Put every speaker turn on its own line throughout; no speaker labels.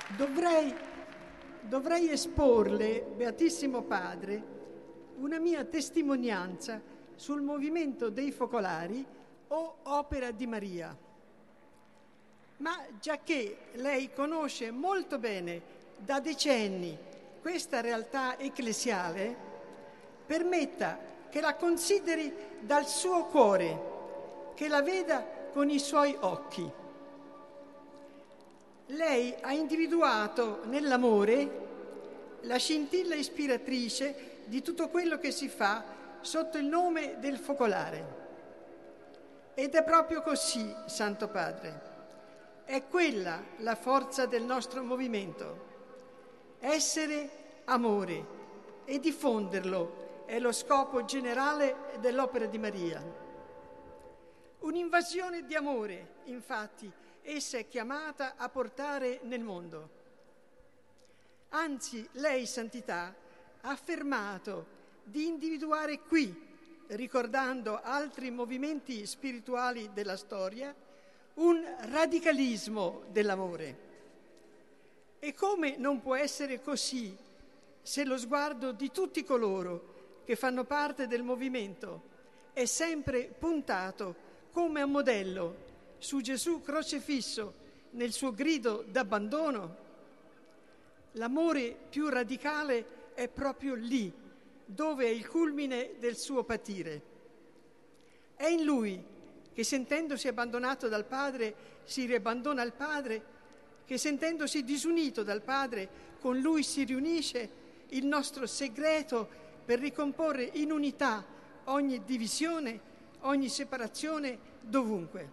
Dovrei esporle, Beatissimo Padre, una mia testimonianza sul movimento dei focolari o Opera di Maria. Ma giacché lei conosce molto bene da decenni questa realtà ecclesiale, permetta che la consideri dal suo cuore, che la veda con i suoi occhi. Lei ha individuato nell'amore la scintilla ispiratrice di tutto quello che si fa sotto il nome del focolare. Ed è proprio così, Santo Padre. È quella la forza del nostro movimento. Essere amore e diffonderlo è lo scopo generale dell'Opera di Maria. Un'invasione di amore, infatti, essa è chiamata a portare nel mondo. Anzi, lei, Santità, ha affermato di individuare qui, ricordando altri movimenti spirituali della storia, un radicalismo dell'amore. E come non può essere così se lo sguardo di tutti coloro che fanno parte del movimento è sempre puntato come a modello su Gesù crocifisso nel suo grido d'abbandono? L'amore più radicale è proprio lì, dove è il culmine del suo patire. È in lui che, sentendosi abbandonato dal Padre, si riabbandona al Padre, che sentendosi disunito dal Padre, con lui si riunisce, il nostro segreto per ricomporre in unità ogni divisione, ogni separazione, dovunque.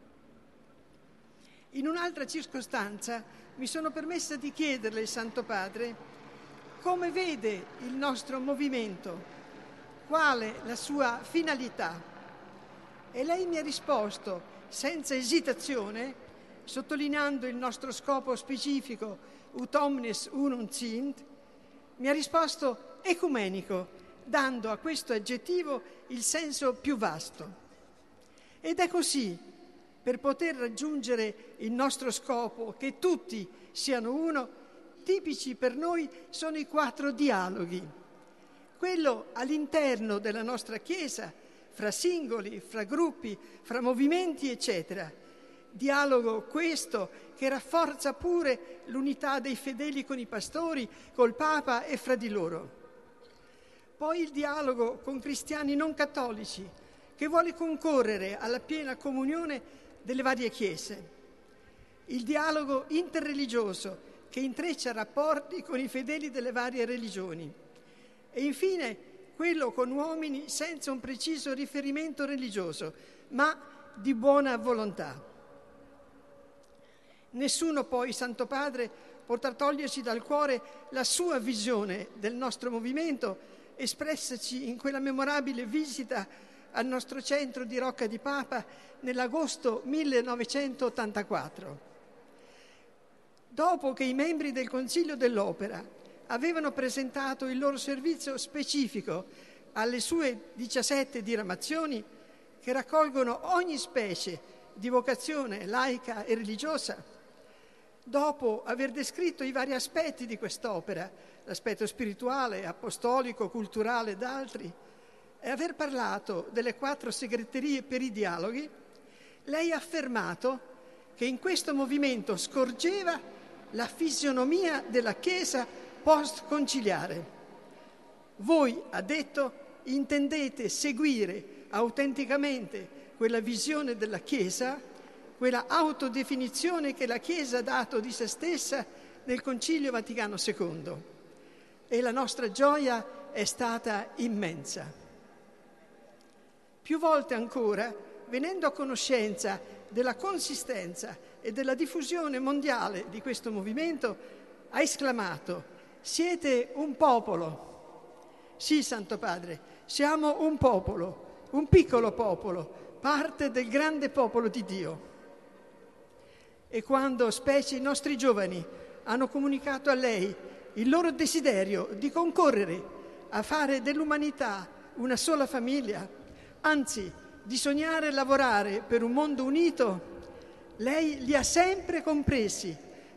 In un'altra circostanza mi sono permessa di chiederle, Santo Padre, come vede il nostro movimento, quale la sua finalità. E lei mi ha risposto senza esitazione, sottolineando il nostro scopo specifico, ut omnes unum sint, mi ha risposto ecumenico, dando a questo aggettivo il senso più vasto. Ed è così. Per poter raggiungere il nostro scopo, che tutti siano uno, tipici per noi sono i 4 dialoghi. Quello all'interno della nostra Chiesa, fra singoli, fra gruppi, fra movimenti, eccetera. Dialogo questo che rafforza pure l'unità dei fedeli con i pastori, col Papa e fra di loro. Poi il dialogo con cristiani non cattolici, che vuole concorrere alla piena comunione delle varie chiese, il dialogo interreligioso che intreccia rapporti con i fedeli delle varie religioni e infine quello con uomini senza un preciso riferimento religioso, ma di buona volontà. Nessuno poi, Santo Padre, potrà toglierci dal cuore la sua visione del nostro movimento, espressaci in quella memorabile visita al nostro centro di Rocca di Papa nell'agosto 1984. Dopo che i membri del Consiglio dell'Opera avevano presentato il loro servizio specifico alle sue 17 diramazioni, che raccolgono ogni specie di vocazione laica e religiosa, dopo aver descritto i vari aspetti di quest'opera, l'aspetto spirituale, apostolico, culturale ed altri, e aver parlato delle 4 segreterie per i dialoghi, lei ha affermato che in questo movimento scorgeva la fisionomia della Chiesa post-conciliare. Voi, ha detto, intendete seguire autenticamente quella visione della Chiesa, quella autodefinizione che la Chiesa ha dato di se stessa nel Concilio Vaticano II. E la nostra gioia è stata immensa. Più volte ancora, venendo a conoscenza della consistenza e della diffusione mondiale di questo movimento, ha esclamato: siete un popolo. Sì, Santo Padre, siamo un popolo, un piccolo popolo, parte del grande popolo di Dio. E quando, specie i nostri giovani, hanno comunicato a lei il loro desiderio di concorrere a fare dell'umanità una sola famiglia, anzi, di sognare e lavorare per un mondo unito, lei li ha sempre compresi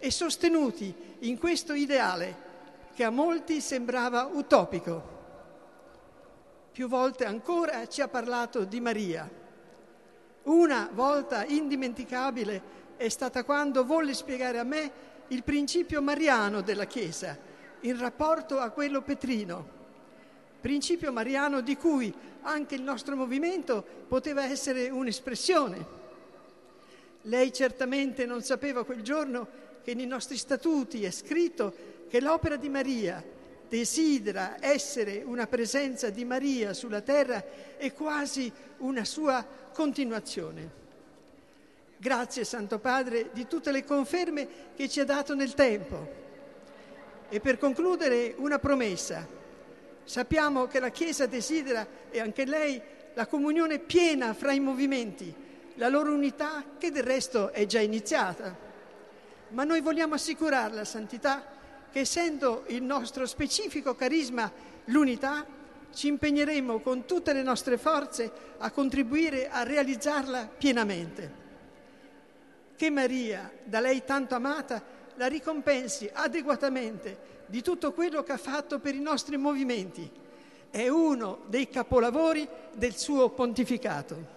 e sostenuti in questo ideale che a molti sembrava utopico. Più volte ancora ci ha parlato di Maria. Una volta indimenticabile è stata quando volle spiegare a me il principio mariano della Chiesa in rapporto a quello petrino, principio mariano di cui anche il nostro movimento poteva essere un'espressione. Lei certamente non sapeva quel giorno che nei nostri statuti è scritto che l'opera di Maria desidera essere una presenza di Maria sulla terra e quasi una sua continuazione. Grazie, Santo Padre, di tutte le conferme che ci ha dato nel tempo. E per concludere una promessa. Sappiamo che la Chiesa desidera, e anche lei, la comunione piena fra i movimenti, la loro unità che del resto è già iniziata. Ma noi vogliamo assicurare la Santità che, essendo il nostro specifico carisma l'unità, ci impegneremo con tutte le nostre forze a contribuire a realizzarla pienamente. Che Maria, da lei tanto amata, la ricompensi adeguatamente di tutto quello che ha fatto per i nostri movimenti. È uno dei capolavori del suo pontificato.